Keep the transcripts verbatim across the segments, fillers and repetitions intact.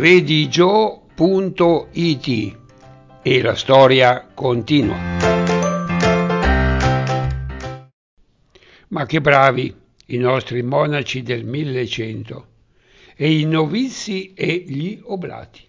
redigio punto it e la storia continua. Ma che bravi i nostri monaci del millecento e i novizi e gli oblati.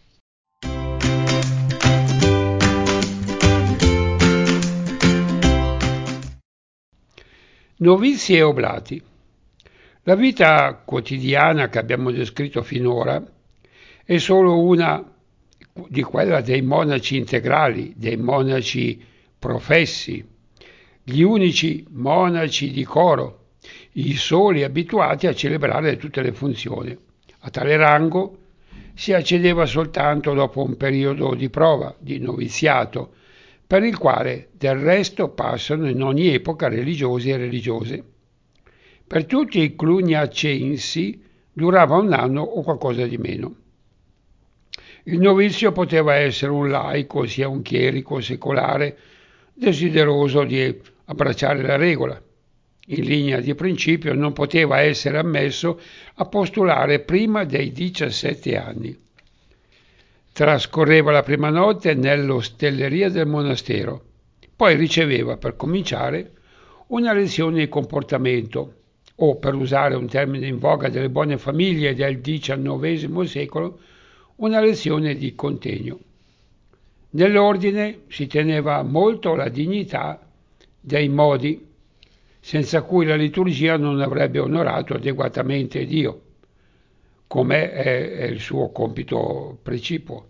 Novizi e oblati. La vita quotidiana che abbiamo descritto finora è solo una di quella dei monaci integrali, dei monaci professi, gli unici monaci di coro, i soli abituati a celebrare tutte le funzioni. A tale rango si accedeva soltanto dopo un periodo di prova, di noviziato, per il quale del resto passano in ogni epoca religiosi e religiose. Per tutti i cluniacensi durava un anno o qualcosa di meno. Il novizio poteva essere un laico, sia un chierico secolare, desideroso di abbracciare la regola. In linea di principio non poteva essere ammesso a postulare prima dei diciassette anni. Trascorreva la prima notte nell'ostelleria del monastero, poi riceveva per cominciare una lezione di comportamento, o per usare un termine in voga delle buone famiglie del diciannovesimo secolo, una lezione di contegno. Nell'ordine si teneva molto la dignità dei modi, senza cui la liturgia non avrebbe onorato adeguatamente Dio, come è, è il suo compito precipuo.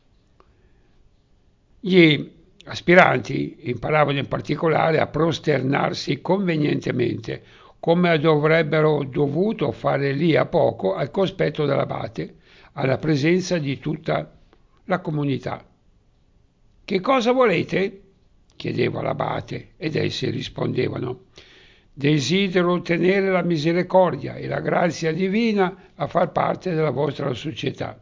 Gli aspiranti imparavano in particolare a prosternarsi convenientemente, come dovrebbero dovuto fare lì a poco al cospetto dell'abate, alla presenza di tutta la comunità. «Che cosa volete?» chiedeva l'abate, ed essi rispondevano: «Desidero ottenere la misericordia e la grazia divina a far parte della vostra società».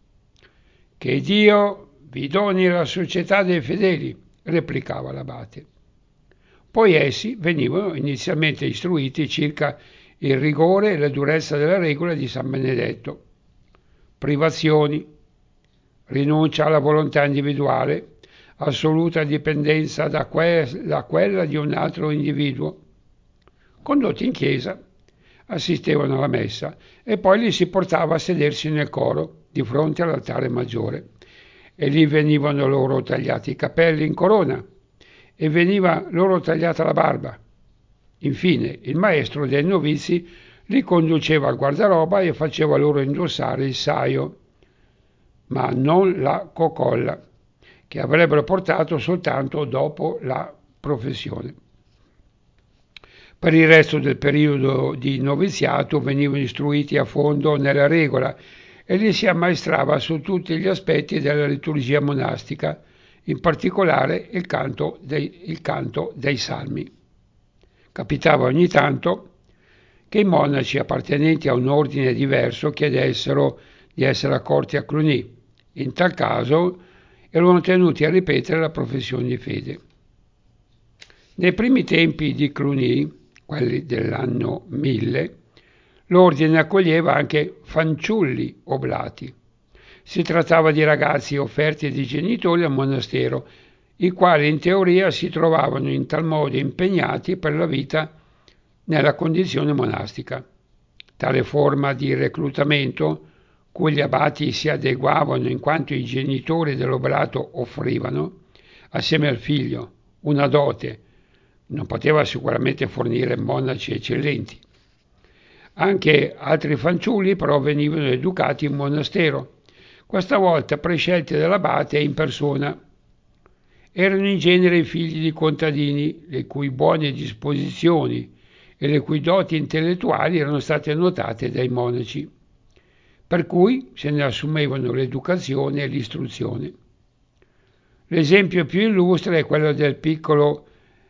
«Che Dio vi doni la società dei fedeli», replicava l'abate. Poi essi venivano inizialmente istruiti circa il rigore e la durezza della regola di San Benedetto. Privazioni, rinuncia alla volontà individuale, assoluta dipendenza da, que- da quella di un altro individuo. Condotti in chiesa, assistevano alla messa e poi li si portava a sedersi nel coro di fronte all'altare maggiore, e lì venivano loro tagliati i capelli in corona e veniva loro tagliata la barba. Infine il maestro dei novizi li conduceva al guardaroba e faceva loro indossare il saio, ma non la cocolla, che avrebbero portato soltanto dopo la professione. Per il resto del periodo di noviziato venivano istruiti a fondo nella regola e li si ammaestrava su tutti gli aspetti della liturgia monastica, in particolare il canto dei, il canto dei salmi. Capitava ogni tanto che i monaci appartenenti a un ordine diverso chiedessero di essere accolti a Cluny. In tal caso erano tenuti a ripetere la professione di fede. Nei primi tempi di Cluny, quelli dell'anno mille, l'ordine accoglieva anche fanciulli oblati. Si trattava di ragazzi offerti dai genitori al monastero, i quali in teoria si trovavano in tal modo impegnati per la vita nella condizione monastica. Tale forma di reclutamento, cui gli abati si adeguavano in quanto i genitori dell'oblato offrivano, assieme al figlio, una dote, non poteva sicuramente fornire monaci eccellenti. Anche altri fanciulli però venivano educati in monastero, questa volta prescelti dall'abate in persona. Erano in genere i figli di contadini, le cui buone disposizioni e le cui doti intellettuali erano state notate dai monaci, per cui se ne assumevano l'educazione e l'istruzione. L'esempio più illustre è quello del piccolo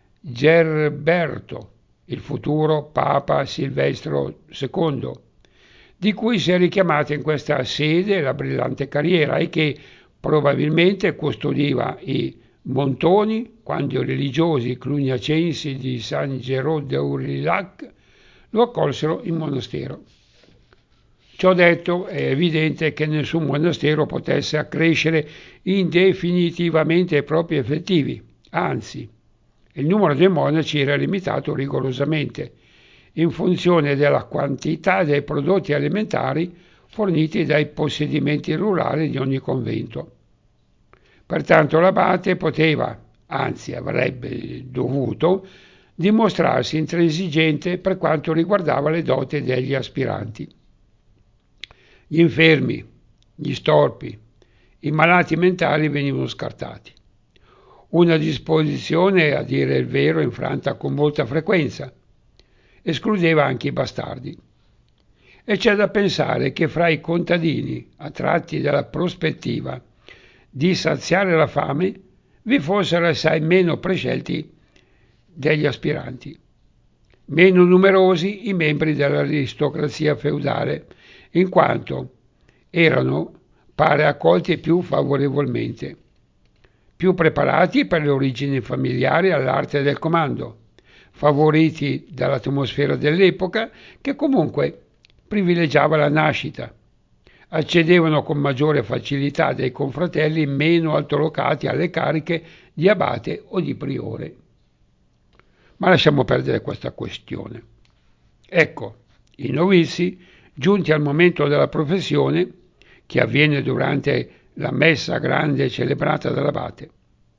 Gerberto, il futuro Papa Silvestro secondo, di cui si è richiamata in questa sede la brillante carriera e che probabilmente custodiva i montoni quando i religiosi cluniacensi di San Gerò d'Aurillac lo accolsero in monastero. Ciò detto, è evidente che nessun monastero potesse accrescere indefinitivamente i propri effettivi, anzi, il numero dei monaci era limitato rigorosamente, in funzione della quantità dei prodotti alimentari forniti dai possedimenti rurali di ogni convento. Pertanto l'abate poteva, anzi avrebbe dovuto, dimostrarsi intransigente per quanto riguardava le doti degli aspiranti. Gli infermi, gli storpi, i malati mentali venivano scartati. Una disposizione, a dire il vero, infranta con molta frequenza. Escludeva anche i bastardi. E c'è da pensare che fra i contadini, attratti dalla prospettiva di saziare la fame, vi fossero assai meno prescelti degli aspiranti, meno numerosi i membri dell'aristocrazia feudale, in quanto erano, pare, accolti più favorevolmente, più preparati per le origini familiari all'arte del comando, favoriti dall'atmosfera dell'epoca che comunque privilegiava la nascita, accedevano con maggiore facilità dei confratelli meno altolocati alle cariche di abate o di priore. Ma lasciamo perdere questa questione. Ecco, i novizi, giunti al momento della professione, che avviene durante la messa grande celebrata dall'abate.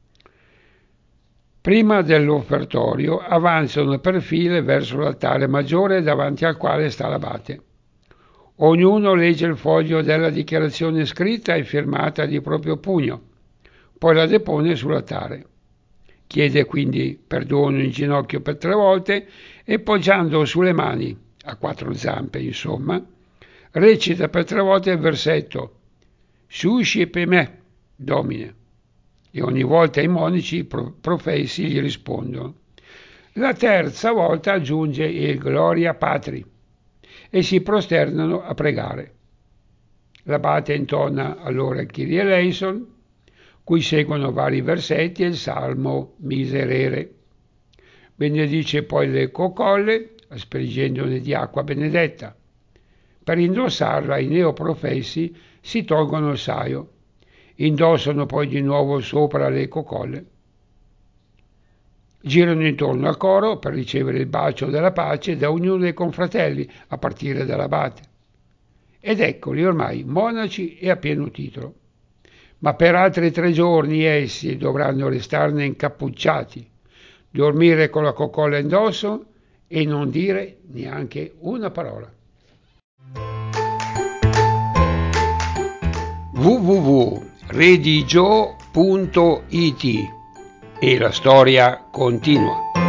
Prima dell'offertorio avanzano per file verso l'altare maggiore davanti al quale sta l'abate. Ognuno legge il foglio della dichiarazione scritta e firmata di proprio pugno, poi la depone sull'altare. Chiede quindi perdono in ginocchio per tre volte e poggiando sulle mani, a quattro zampe insomma, recita per tre volte il versetto «Susci per me, Domine», e ogni volta i monaci professi gli rispondono. La terza volta aggiunge il Gloria Patri e si prosternano a pregare. L'abate intona allora il Kyrie eleison, cui seguono vari versetti e il Salmo Miserere. Benedice poi le cocolle, aspergendone di acqua benedetta. Per indossarla i neoprofessi si tolgono il saio, indossano poi di nuovo sopra le cocolle. Girano intorno al coro per ricevere il bacio della pace da ognuno dei confratelli, a partire dall'abate. Ed eccoli ormai monaci e a pieno titolo. Ma per altri tre giorni essi dovranno restarne incappucciati, dormire con la coccola indosso e non dire neanche una parola. w w w punto redigio punto it E la storia continua.